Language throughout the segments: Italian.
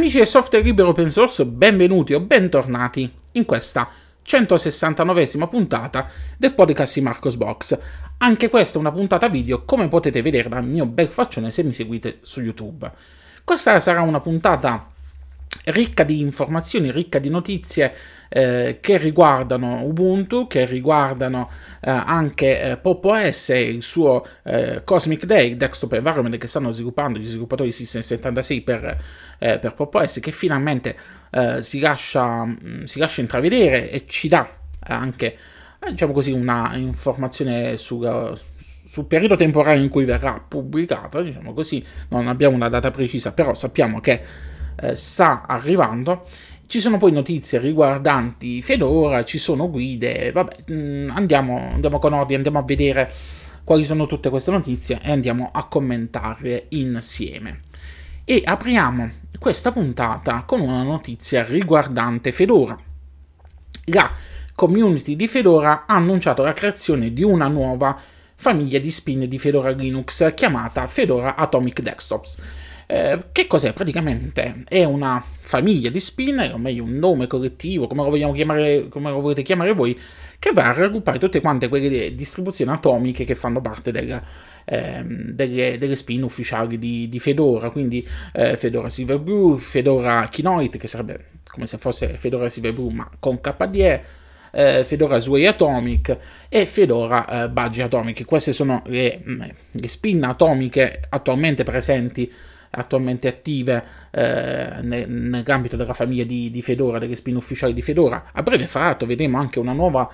Amici del software libero open source, benvenuti o bentornati in questa 169esima puntata del podcast di Marcos Box. Anche questa è una puntata video, come potete vedere dal mio bel faccione se mi seguite su YouTube. Questa sarà una puntata ricca di informazioni, ricca di notizie che riguardano Ubuntu, che riguardano anche Pop! OS e il suo Cosmic Day, desktop environment che stanno sviluppando gli sviluppatori di System 76 per Pop! OS, che finalmente si lascia intravedere e ci dà anche, diciamo così, una informazione sul periodo temporale in cui verrà pubblicata, diciamo così. Non abbiamo una data precisa, però sappiamo che sta arrivando. Ci sono poi notizie riguardanti Fedora, ci sono guide, vabbè, andiamo con ordine, andiamo a vedere quali sono tutte queste notizie e andiamo a commentarle insieme. E apriamo questa puntata con una notizia riguardante Fedora. La community di Fedora ha annunciato la creazione di una nuova famiglia di spin di Fedora Linux chiamata Fedora Atomic Desktops. Che cos'è? Praticamente è una famiglia di spin, o meglio un nome collettivo, come lo volete chiamare voi, che va a raggruppare tutte quante quelle distribuzioni atomiche che fanno parte delle spin ufficiali di Fedora, quindi Fedora Silverblue, Fedora Kinoite, che sarebbe come se fosse Fedora Silverblue ma con KDE, Fedora Sway Atomic e Fedora Budgie Atomic. Queste sono le spin atomiche attualmente presenti, attualmente attive nell'ambito della famiglia di Fedora, delle spin ufficiali di Fedora. A breve fra l'altro vedremo anche una nuova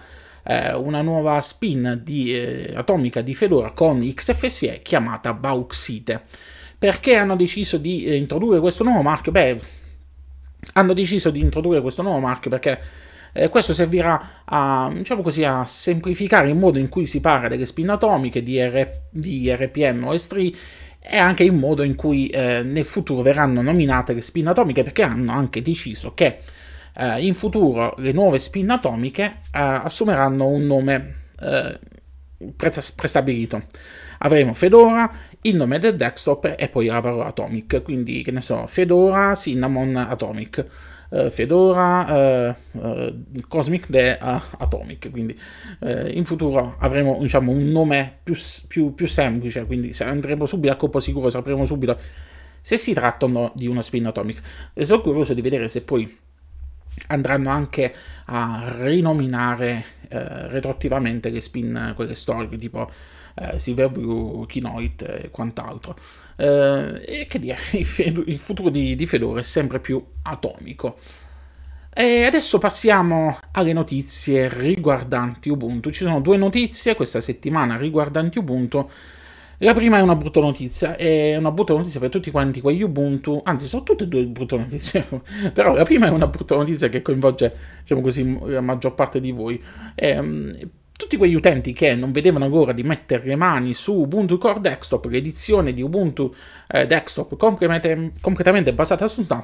spin atomica di Fedora con XFCE chiamata Bauxite. Perché hanno deciso di introdurre questo nuovo marchio? Hanno deciso di introdurre questo nuovo marchio perché questo servirà a, diciamo così, a semplificare il modo in cui si parla delle spin atomiche di RPM OS 3 e anche il modo in cui nel futuro verranno nominate le spin atomiche, perché hanno anche deciso che in futuro le nuove spin atomiche assumeranno un nome prestabilito. Avremo Fedora, il nome del desktop e poi la parola Atomic, quindi che ne so, Fedora Cinnamon Atomic, Fedora Cosmic Day Atomic, quindi in futuro avremo, diciamo, un nome più semplice, quindi se andremo subito a colpo sicuro sapremo subito se si tratta o no di una spin atomic. E sono curioso di vedere se poi andranno anche a rinominare retroattivamente le spin, quelle storiche tipo Silverblue, Kinoite e quant'altro. E che dire, il futuro di Fedora è sempre più atomico. E adesso passiamo alle notizie riguardanti Ubuntu. Ci sono due notizie questa settimana riguardanti Ubuntu. La prima è una brutta notizia per tutti quanti quegli Ubuntu, anzi sono tutte e due brutte notizie, però la prima è una brutta notizia che coinvolge, diciamo così, la maggior parte di voi. Tutti quegli utenti che non vedevano l'ora di mettere le mani su Ubuntu Core Desktop, l'edizione di Ubuntu Desktop completamente basata su Snap,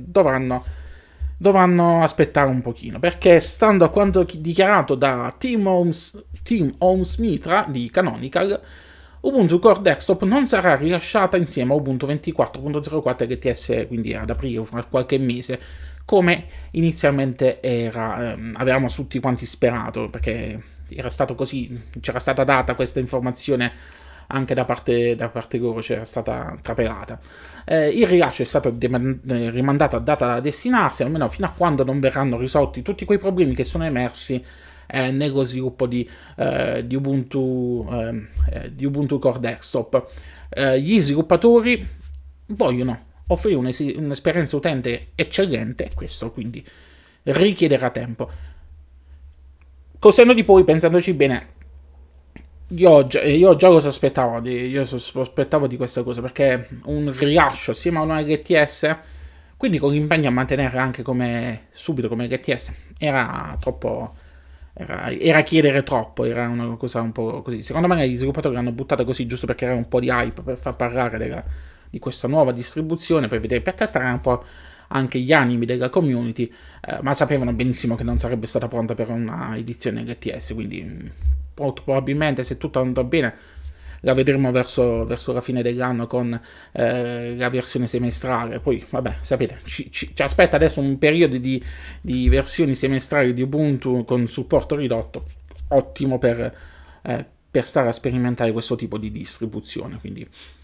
dovranno aspettare un pochino, perché stando a quanto dichiarato da Tim Holmes Mitra di Canonical, Ubuntu Core Desktop non sarà rilasciata insieme a Ubuntu 24.04 LTS, quindi ad aprile, fra qualche mese, come inizialmente avevamo tutti quanti sperato, perché era stato così, c'era stata data questa informazione anche da parte loro, c'era stata trapelata. Il rilascio è stato rimandato a data da destinarsi, almeno fino a quando non verranno risolti tutti quei problemi che sono emersi nello sviluppo di Ubuntu Core Desktop. Gli sviluppatori vogliono offrire un'esperienza utente eccellente, questo quindi richiederà tempo. Col senno di poi, pensandoci bene, io già lo sospettavo di questa cosa, perché un rilascio assieme a una LTS, quindi con l'impegno a mantenere anche subito come LTS, era chiedere troppo, era una cosa un po' così. Secondo me gli sviluppatori l'hanno buttata così giusto perché era un po' di hype, per far parlare di questa nuova distribuzione, per vedere, per testare un po' anche gli animi della community, ma sapevano benissimo che non sarebbe stata pronta per una edizione LTS, quindi molto probabilmente, se tutto andrà bene, la vedremo verso la fine dell'anno con la versione semestrale. Poi, vabbè, sapete, ci aspetta adesso un periodo di versioni semestrali di Ubuntu con supporto ridotto, ottimo per stare a sperimentare questo tipo di distribuzione. Quindi,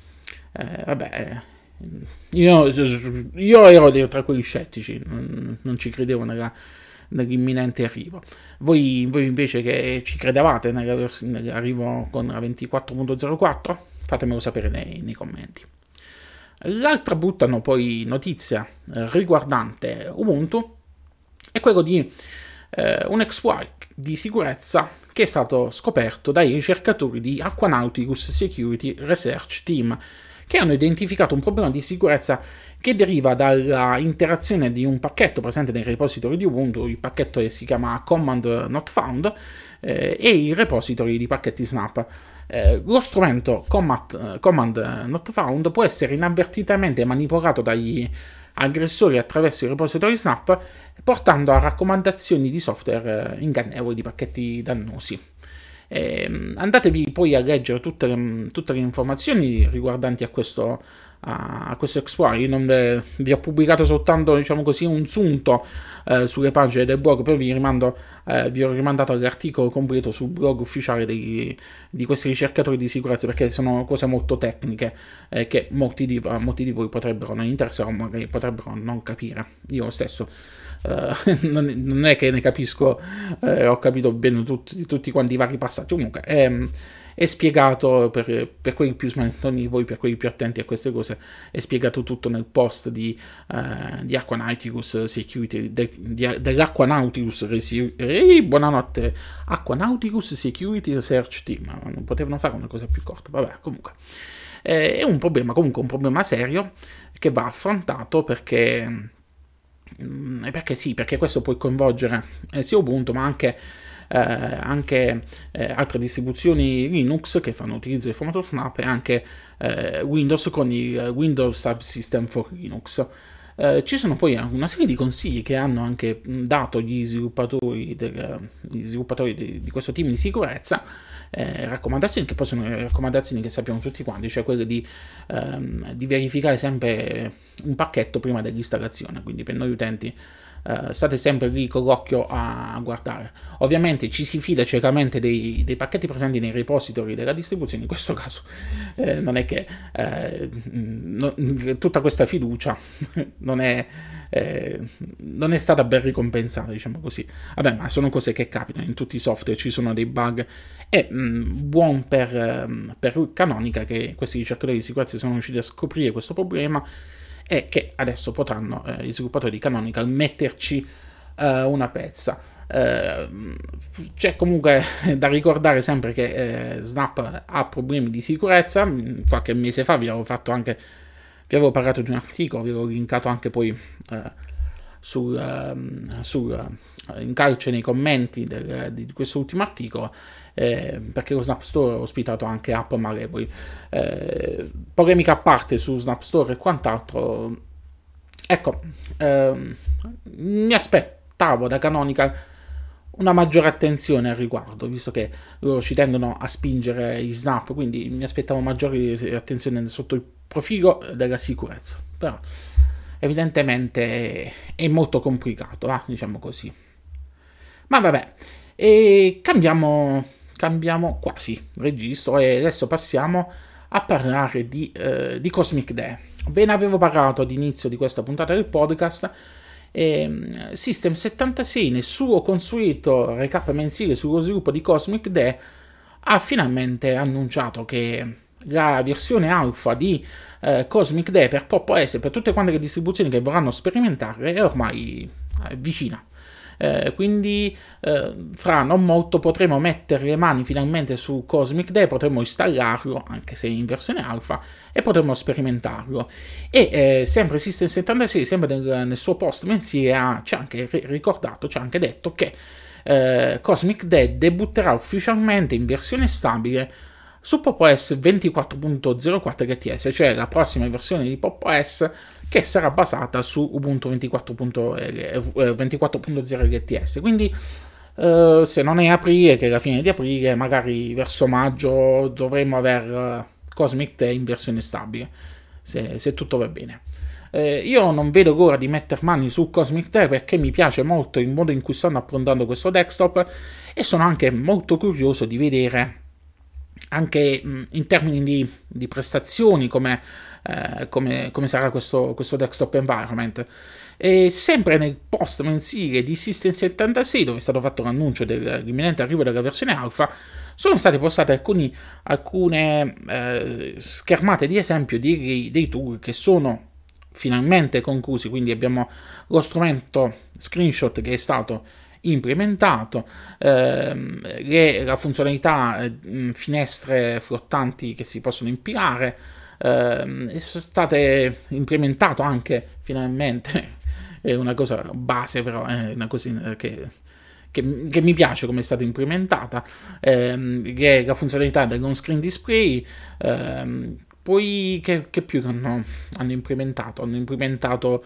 vabbè, io ero tra quelli scettici, non ci credevo nell'imminente arrivo. Voi invece che ci credevate nell'arrivo con la 24.04? Fatemelo sapere nei commenti. L'altra buttano poi notizia riguardante Ubuntu è quello di un exploit di sicurezza che è stato scoperto dai ricercatori di Aquanauticus Security Research Team, che hanno identificato un problema di sicurezza che deriva dalla interazione di un pacchetto presente nei repository di Ubuntu. Il pacchetto si chiama command not found e i repository di pacchetti snap. Lo strumento command not found può essere inavvertitamente manipolato dagli aggressori attraverso i repository snap, portando a raccomandazioni di software ingannevoli, di pacchetti dannosi. Andatevi poi a leggere tutte le informazioni riguardanti a questo exploit. Io non vi ho pubblicato soltanto, diciamo così, un sunto sulle pagine del blog, poi vi ho rimandato all'articolo completo sul blog ufficiale di questi ricercatori di sicurezza, perché sono cose molto tecniche che molti di voi potrebbero non interessare o magari potrebbero non capire. Io stesso non è che ne capisco, ho capito bene tutti quanti i vari passaggi. Comunque è spiegato per quelli più smanettoni di voi, per quelli più attenti a queste cose, è spiegato tutto nel post di Aquanauticus Security, dell'Aquanauticus buonanotte, Aquanauticus Security Research Team. Non potevano fare una cosa più corta, vabbè, comunque è un problema serio che va affrontato perché questo può coinvolgere sia Ubuntu ma anche altre distribuzioni Linux che fanno utilizzo del formato Snap, e anche Windows con il Windows Subsystem for Linux. Ci sono poi una serie di consigli che hanno anche dato gli sviluppatori di questo team di sicurezza, raccomandazioni che poi sono raccomandazioni che sappiamo tutti quanti, cioè quelle di verificare sempre un pacchetto prima dell'installazione. Quindi per noi utenti state sempre lì con l'occhio a guardare. Ovviamente ci si fida ciecamente dei pacchetti presenti nei repository della distribuzione. In questo caso non è che tutta questa fiducia non è stata ben ricompensata, diciamo così. Vabbè, ma sono cose che capitano in tutti i software, ci sono dei bug. È buon per Canonical che questi ricercatori di sicurezza sono riusciti a scoprire questo problema, e che adesso potranno gli sviluppatori di Canonical metterci una pezza. C'è comunque da ricordare sempre che Snap ha problemi di sicurezza. Qualche mese fa vi avevo parlato di un articolo, vi avevo linkato anche poi in calce nei commenti di questo ultimo articolo, perché lo Snap Store ha ospitato anche app malevoli. Polemica a parte su Snap Store e quant'altro, ecco, mi aspettavo da Canonical una maggiore attenzione al riguardo, visto che loro ci tengono a spingere gli snap, quindi mi aspettavo maggiore attenzione sotto il profilo della sicurezza. Però evidentemente è molto complicato, diciamo così. Ma vabbè, e cambiamo quasi registro e adesso passiamo a parlare di Cosmic Day. Ve ne avevo parlato all'inizio di questa puntata del podcast. System76, nel suo consueto recap mensile sullo sviluppo di Cosmic Day, ha finalmente annunciato che la versione alfa di Cosmic Day per Pop OS e per tutte quante le distribuzioni che vorranno sperimentarle è ormai vicina. Quindi fra non molto potremo mettere le mani finalmente su Cosmic Day, potremo installarlo anche se in versione alfa e potremo sperimentarlo. E sempre System76, sempre nel suo post mensile, ci ha anche ricordato, ci ha anche detto che Cosmic Day debutterà ufficialmente in versione stabile su Pop OS 24.04 LTS, cioè la prossima versione di Pop OS che sarà basata su Ubuntu 24.0 LTS. Quindi Se non è aprile, che è la fine di aprile, magari verso maggio dovremmo aver Cosmic Day in versione stabile, se tutto va bene. Io non vedo l'ora di metter mani su Cosmic Day perché mi piace molto il modo in cui stanno approntando questo desktop e sono anche molto curioso di vedere anche in termini di prestazioni come sarà questo desktop environment. E sempre nel post mensile di System76, dove è stato fatto l'annuncio dell'imminente arrivo della versione alfa, sono state postate alcune schermate di esempio dei tool che sono finalmente conclusi. Quindi abbiamo lo strumento screenshot che è stato implementato, la funzionalità finestre flottanti che si possono impilare, sono state implementato anche finalmente, è una cosa base, però è una cosa che mi piace come è stata implementata, che è la funzionalità dell'on screen display. Poi che più hanno implementato? Hanno implementato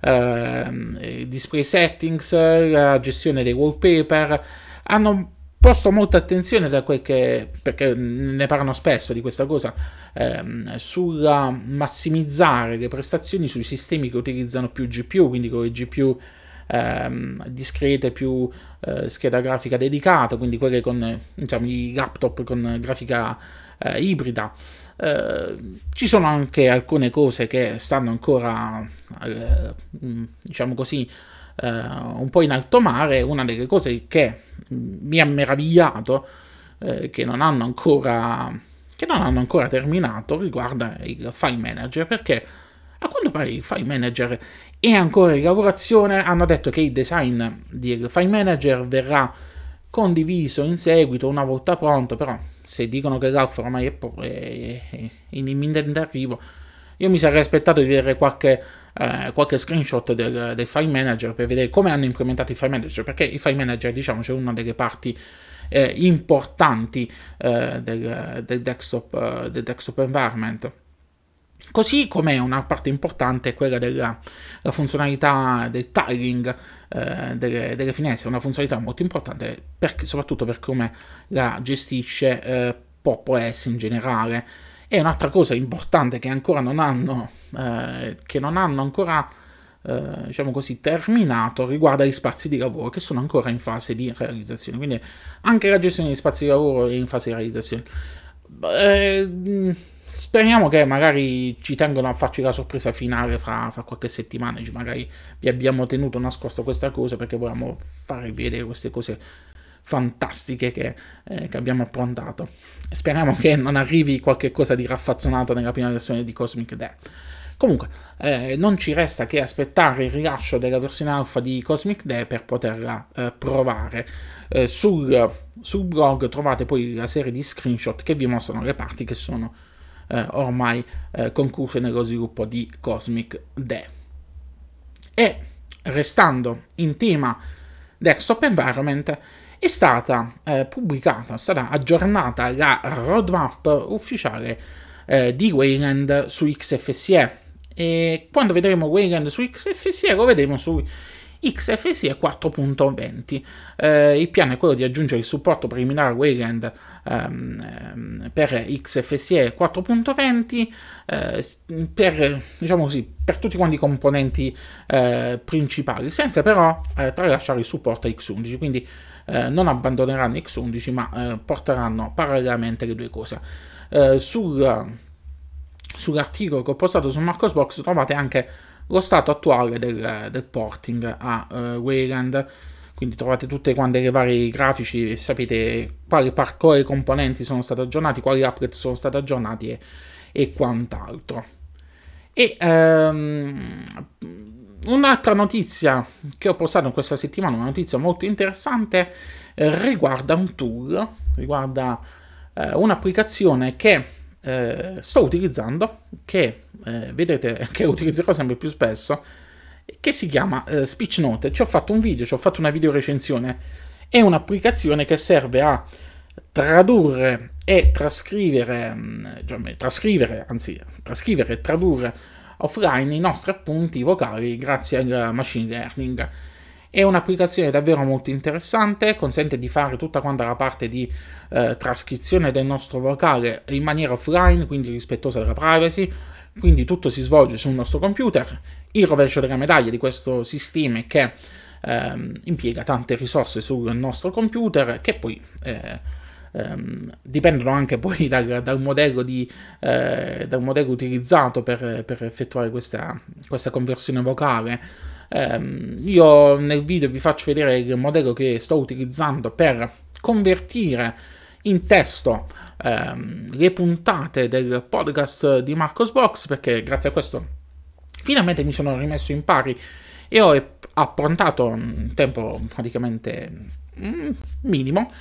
display settings, la gestione dei wallpaper, hanno posto molta attenzione perché ne parlano spesso di questa cosa, sulla massimizzare le prestazioni sui sistemi che utilizzano più GPU, quindi con le GPU discrete, più scheda grafica dedicata, quindi quelle con i laptop con grafica ibrida. Ci sono anche alcune cose che stanno ancora diciamo così un po' in alto mare. Una delle cose che mi ha meravigliato che non hanno ancora terminato riguarda il file manager, perché a quanto pare il file manager è ancora in lavorazione. Hanno detto che il design del file manager verrà condiviso in seguito una volta pronto, però se dicono che l'alfa ormai è in imminente arrivo, io mi sarei aspettato di vedere qualche screenshot del file manager per vedere come hanno implementato il file manager, perché il file manager, diciamo, c'è una delle parti importanti del desktop environment. Così come una parte importante è quella della funzionalità del tiling delle finestre, una funzionalità molto importante soprattutto per come la gestisce Pop! OS in generale. E un'altra cosa importante che ancora non hanno ancora diciamo così terminato riguarda gli spazi di lavoro, che sono ancora in fase di realizzazione, quindi anche la gestione degli spazi di lavoro è in fase di realizzazione. Speriamo che magari ci tengano a farci la sorpresa finale fra qualche settimana. Magari vi abbiamo tenuto nascosto questa cosa perché volevamo farvi vedere queste cose fantastiche che abbiamo approntato. Speriamo che non arrivi qualche cosa di raffazzonato nella prima versione di Cosmic Day. Comunque non ci resta che aspettare il rilascio della versione alfa di Cosmic Day per poterla provare. Sul blog trovate poi la serie di screenshot che vi mostrano le parti che sono ormai concluse nello sviluppo di Cosmic Day. E restando in tema desktop environment, è stata aggiornata la roadmap ufficiale di Wayland su XFCE, e quando vedremo Wayland su XFCE lo vedremo su XFCE 4.20. Il piano è quello di aggiungere il supporto preliminare a Wayland per XFCE 4.20 per tutti quanti i componenti principali, senza però tralasciare il supporto a X11, quindi non abbandoneranno X11 ma porteranno parallelamente le due cose. Sull'articolo che ho postato su Marcosbox trovate anche lo stato attuale del porting a Wayland, quindi trovate tutte quante le varie grafici e sapete quali componenti sono stati aggiornati, quali applet sono stati aggiornati e quant'altro. E un'altra notizia che ho postato in questa settimana, una notizia molto interessante, riguarda un tool, riguarda un'applicazione che sto utilizzando, che vedete che utilizzerò sempre più spesso, che si chiama SpeechNote. Ci ho fatto un video, ci ho fatto una video recensione. È un'applicazione che serve a tradurre e trascrivere e tradurre offline i nostri appunti vocali grazie al machine learning. È un'applicazione davvero molto interessante, consente di fare tutta quanta la parte di trascrizione del nostro vocale in maniera offline, quindi rispettosa della privacy, quindi tutto si svolge sul nostro computer. Il rovescio della medaglia di questo sistema è che impiega tante risorse sul nostro computer che poi dipendono anche poi dal modello utilizzato per effettuare questa conversione vocale. Io nel video vi faccio vedere il modello che sto utilizzando per convertire in testo le puntate del podcast di Marcosbox, perché grazie a questo finalmente mi sono rimesso in pari e ho approntato un tempo praticamente minimo,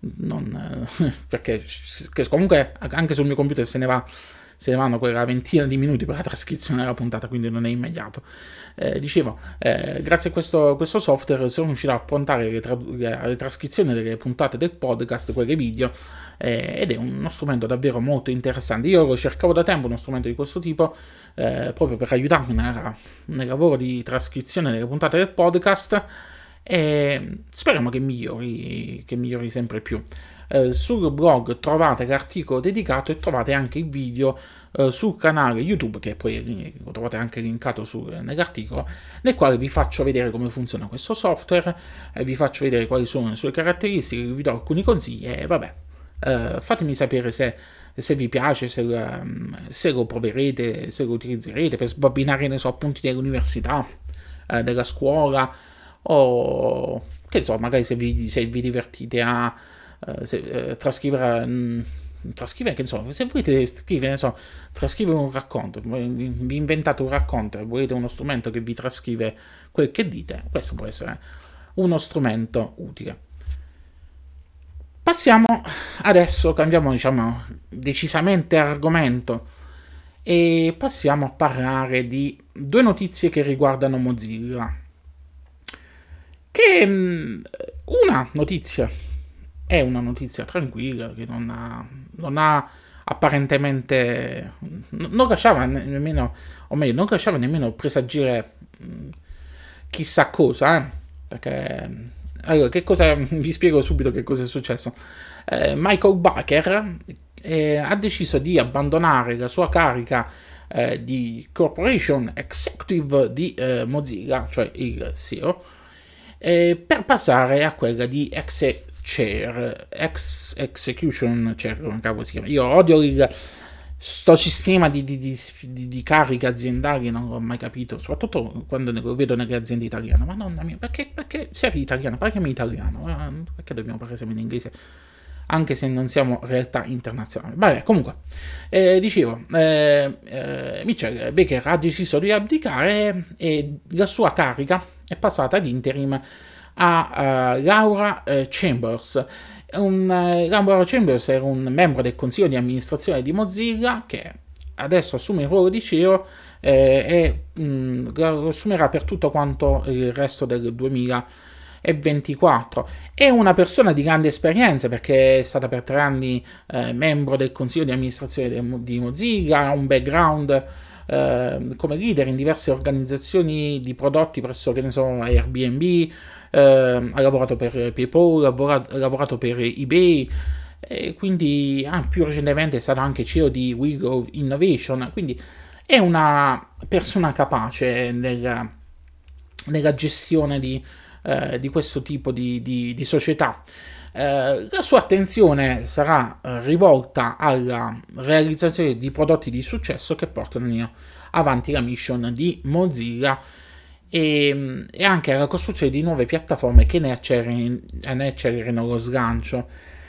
perché comunque anche sul mio computer se ne vanno quella ventina di minuti per la trascrizione della puntata, quindi non è immediato. Grazie a questo software sono riuscito a approntare le trascrizioni delle puntate del podcast, quelle video, ed è uno strumento davvero molto interessante. Io lo cercavo da tempo uno strumento di questo tipo, proprio per aiutarmi nel lavoro di trascrizione delle puntate del podcast, e speriamo che migliori sempre più. Sul blog trovate l'articolo dedicato e trovate anche il video sul canale YouTube, che poi lo trovate anche linkato nell'articolo, nel quale vi faccio vedere come funziona questo software, vi faccio vedere quali sono le sue caratteristiche, vi do alcuni consigli e vabbè, fatemi sapere se vi piace, se lo proverete, se lo utilizzerete per sbobinare nei appunti dell'università, della scuola, o che so, magari se vi divertite a trascrivere, che so, se volete scrivere, trascrivere un racconto, vi inventate un racconto e volete uno strumento che vi trascrive quel che dite, questo può essere uno strumento utile. Passiamo adesso, cambiamo decisamente argomento e passiamo a parlare di due notizie che riguardano Mozilla. Che una notizia è una notizia tranquilla, che non ha apparentemente, non lasciava nemmeno, o meglio, non lasciava nemmeno presagire chissà cosa, perché allora, vi spiego subito che cosa è successo. Michael Baker ha deciso di abbandonare la sua carica di Corporation Executive di Mozilla, cioè il CEO, per passare a quella di Execution Chair, come cavolo si chiama. Io odio sto sistema di cariche aziendali, non l'ho mai capito, soprattutto quando lo vedo nelle aziende italiane. Ma nonna mia, perché sei italiano? Parliamo italiano, perché dobbiamo parlare sempre in inglese? Anche se non siamo realtà internazionali. Vabbè, comunque, dicevo, Michael Baker ha deciso di abdicare e la sua carica è passata ad interim a Laura Chambers. Laura Chambers era un membro del consiglio di amministrazione di Mozilla che adesso assume il ruolo di CEO e lo assumerà per tutto quanto il resto del 2024. È una persona di grande esperienza perché è stata per 3 anni membro del consiglio di amministrazione di Mozilla, ha un background come leader in diverse organizzazioni di prodotti presso, che ne so, Airbnb, ha lavorato per PayPal, ha lavorato per eBay, e quindi più recentemente è stato anche CEO di Willow Innovation, quindi è una persona capace nella gestione di questo tipo di società. La sua attenzione sarà rivolta alla realizzazione di prodotti di successo che portano avanti la mission di Mozilla e anche alla costruzione di nuove piattaforme che ne accelerino lo slancio.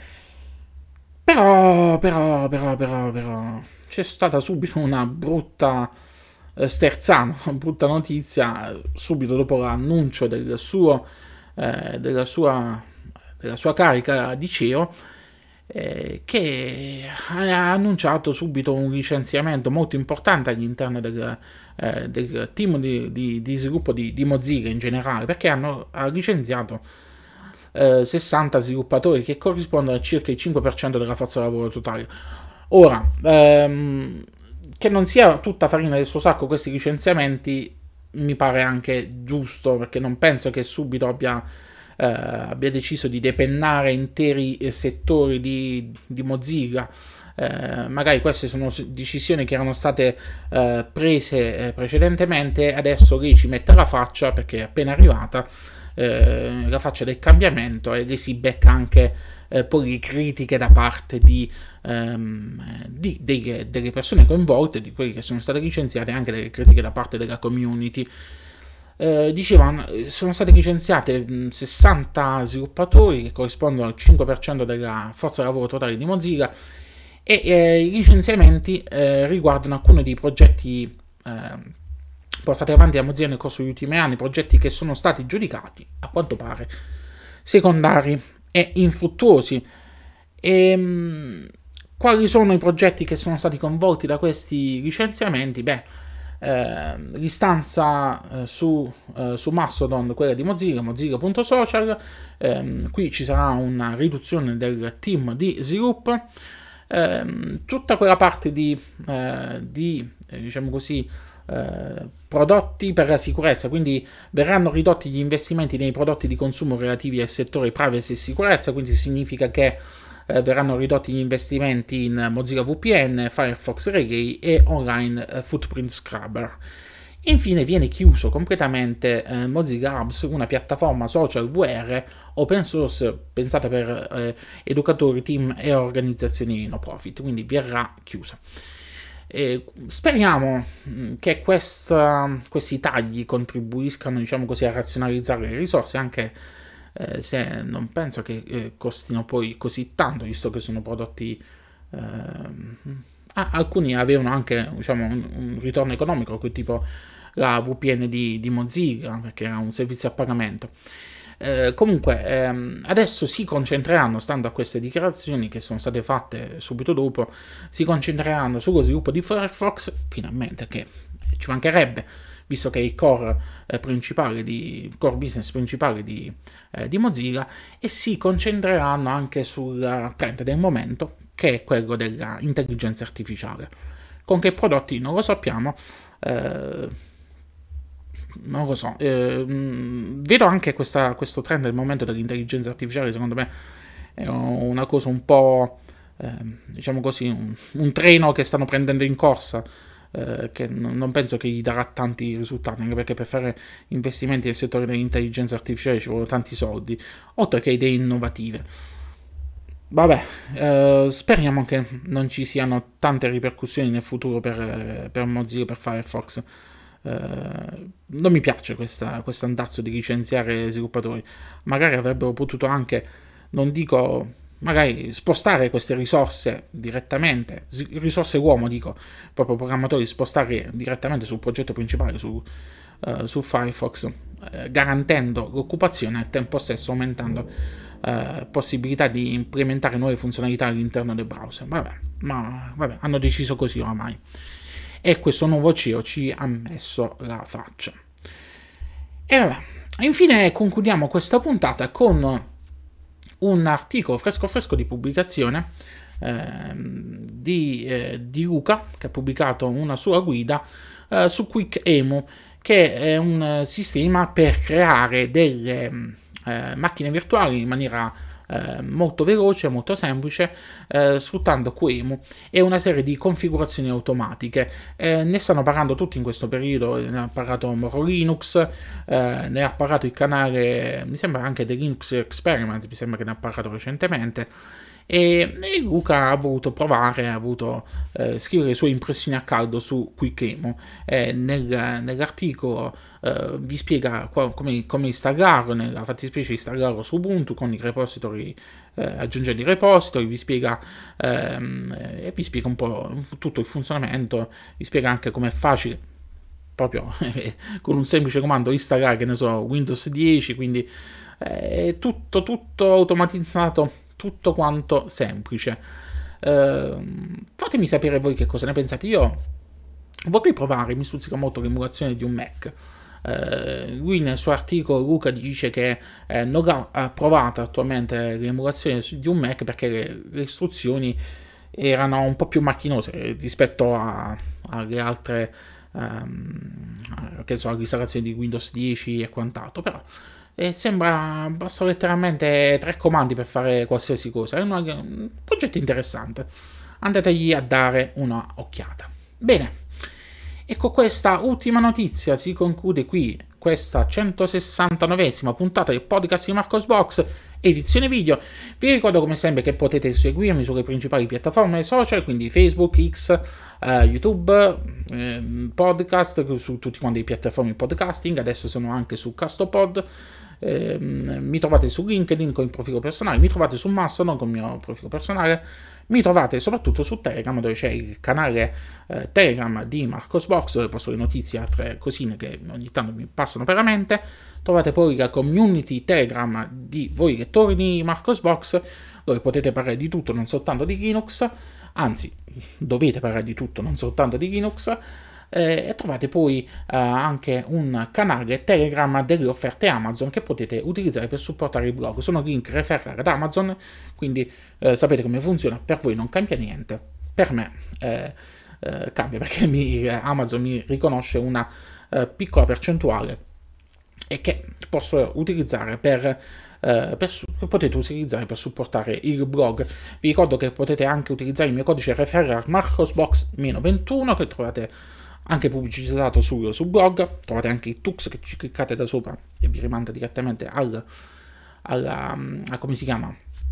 Però c'è stata subito una brutta sterzana, una brutta notizia subito dopo l'annuncio della sua carica di CEO, che ha annunciato subito un licenziamento molto importante all'interno del team di sviluppo di Mozilla in generale, perché ha licenziato 60 sviluppatori, che corrispondono a circa il 5% della forza lavoro totale. Ora, che non sia tutta farina del suo sacco questi licenziamenti, mi pare anche giusto, perché non penso che subito abbia deciso di depennare interi settori di Mozilla. Magari queste sono decisioni che erano state prese precedentemente, adesso lei ci mette la faccia perché è appena arrivata, la faccia del cambiamento, e lei si becca anche poi le critiche da parte delle persone coinvolte, di quelli che sono state licenziate, anche delle critiche da parte della community. Dicevano, sono state licenziate 60 sviluppatori, che corrispondono al 5% della forza lavoro totale di Mozilla, e i licenziamenti riguardano alcuni dei progetti portati avanti da Mozilla nel corso degli ultimi anni, progetti che sono stati giudicati, a quanto pare, secondari e infruttuosi. Quali sono i progetti che sono stati coinvolti da questi licenziamenti? L'istanza su Mastodon, quella di Mozilla, mozilla.social. Qui ci sarà una riduzione del team di sviluppo. Tutta quella parte di diciamo così, prodotti per la sicurezza, quindi verranno ridotti gli investimenti nei prodotti di consumo relativi al settore privacy e sicurezza, quindi significa che verranno ridotti gli investimenti in Mozilla VPN, Firefox Relay e Online Footprint Scrubber. Infine viene chiuso completamente Mozilla Hubs, una piattaforma social VR open source pensata per educatori, team e organizzazioni no profit, quindi verrà chiusa. Speriamo che questi tagli contribuiscano, diciamo così, a razionalizzare le risorse, anche se non penso che costino poi così tanto, visto che sono prodotti alcuni avevano anche, diciamo, un ritorno economico, tipo la VPN di Mozilla, perché era un servizio a pagamento. Comunque adesso si concentreranno, stando a queste dichiarazioni che sono state fatte subito dopo, si concentreranno sullo sviluppo di Firefox, finalmente, che ci mancherebbe, visto che è il core business principale di Mozilla, e si concentreranno anche sul trend del momento, che è quello della intelligenza artificiale. Con che prodotti non lo sappiamo, non lo so. Vedo anche questo trend del momento dell'intelligenza artificiale, secondo me è una cosa un po', diciamo così, un treno che stanno prendendo in corsa, che non penso che gli darà tanti risultati, anche perché per fare investimenti nel settore dell'intelligenza artificiale ci vogliono tanti soldi, oltre che idee innovative. Vabbè, speriamo che non ci siano tante ripercussioni nel futuro per Mozilla, per Firefox. Non mi piace questo andazzo di licenziare sviluppatori. Magari avrebbero potuto anche, non dico, magari spostare queste risorse direttamente, risorse uomo dico, proprio programmatori, spostare direttamente sul progetto principale, su Firefox, garantendo l'occupazione e al tempo stesso aumentando possibilità di implementare nuove funzionalità all'interno del browser. Vabbè, hanno deciso così oramai. E questo nuovo CEO ci ha messo la faccia. E vabbè, infine concludiamo questa puntata con un articolo fresco di pubblicazione di Luca, che ha pubblicato una sua guida su QuickEmu, che è un sistema per creare delle macchine virtuali in maniera molto veloce, molto semplice, sfruttando QEMU e una serie di configurazioni automatiche. Ne stanno parlando tutti in questo periodo, ne ha parlato Moro Linux, ne ha parlato il canale, mi sembra anche The Linux Experiment, mi sembra che ne ha parlato recentemente. E Luca ha voluto provare, ha voluto scrivere le sue impressioni a caldo su QuickEmu. Nell'articolo vi spiega come installarlo, nella fattispecie installarlo su Ubuntu con i repository, aggiungendo i repository, vi spiega un po' tutto il funzionamento, vi spiega anche come è facile, proprio con un semplice comando, installare, che ne so, Windows 10, quindi è tutto automatizzato, tutto quanto semplice. Fatemi sapere voi che cosa ne pensate. Io vorrei provare, mi stuzzica molto l'emulazione di un Mac. Lui nel suo articolo, Luca, dice che non ha provato attualmente l'emulazione di un Mac perché le istruzioni erano un po' più macchinose rispetto alle altre che so, l'installazione di Windows 10 e quant'altro, però basta letteralmente 3 comandi per fare qualsiasi cosa. È un progetto interessante, andategli a dare una occhiata. Bene, e con questa ultima notizia si conclude qui questa 169esima puntata del podcast di Marcosbox edizione video. Vi ricordo come sempre che potete seguirmi sulle principali piattaforme social, quindi Facebook, X, YouTube, podcast, su tutti quanti le piattaforme di podcasting. Adesso sono anche su Castopod. Mi trovate su LinkedIn con il profilo personale, mi trovate su Mastodon con il mio profilo personale, mi trovate soprattutto su Telegram, dove c'è il canale Telegram di Marcosbox, dove posto le notizie e altre cosine che ogni tanto mi passano per la mente. Trovate poi la community Telegram di voi lettori di Marcosbox, dove potete parlare di tutto, non soltanto di Linux, anzi dovete parlare di tutto, non soltanto di Linux. E trovate poi anche un canale Telegram delle offerte Amazon che potete utilizzare per supportare il blog. Sono link referrali ad Amazon, quindi sapete come funziona. Per voi non cambia niente, per me cambia, perché Amazon mi riconosce una piccola percentuale e che posso utilizzare che potete utilizzare per supportare il blog. Vi ricordo che potete anche utilizzare il mio codice referral Marcosbox-21 che trovate anche pubblicizzato sul blog. Trovate anche il Tux che ci cliccate da sopra e vi rimanda direttamente come si chiama?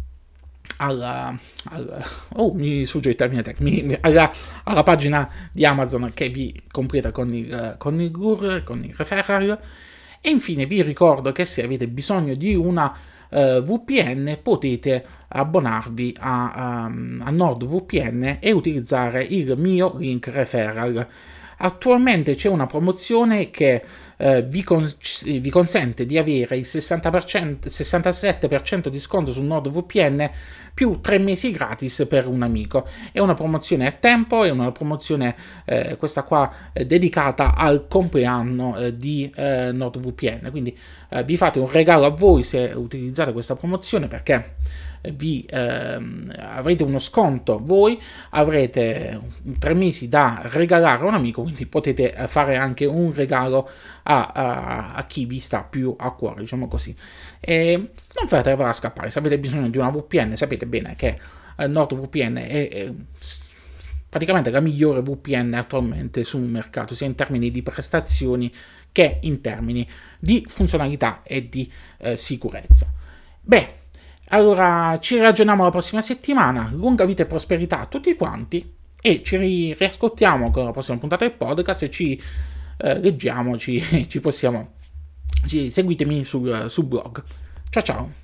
Mi sfugge il termine tecnico, alla pagina di Amazon che vi completa con il GUR, con il referral. E infine vi ricordo che se avete bisogno di una VPN potete abbonarvi a NordVPN e utilizzare il mio link referral. Attualmente c'è una promozione che vi consente di avere il 67% di sconto su NordVPN più 3 mesi gratis per un amico. È una promozione a tempo, è una promozione questa qua dedicata al compleanno di NordVPN, quindi vi fate un regalo a voi se utilizzate questa promozione, perché avrete uno sconto, voi avrete 3 mesi da regalare a un amico, quindi potete fare anche un regalo a chi vi sta più a cuore, diciamo così. E non fatevela scappare. Se avete bisogno di una VPN, sapete bene che NordVPN è praticamente la migliore VPN attualmente sul mercato, sia in termini di prestazioni che in termini di funzionalità e di sicurezza. Beh, allora ci ragioniamo la prossima settimana. Lunga vita e prosperità a tutti quanti, e ci riascoltiamo con la prossima puntata del podcast e ci leggiamo, seguitemi sul blog. Ciao ciao.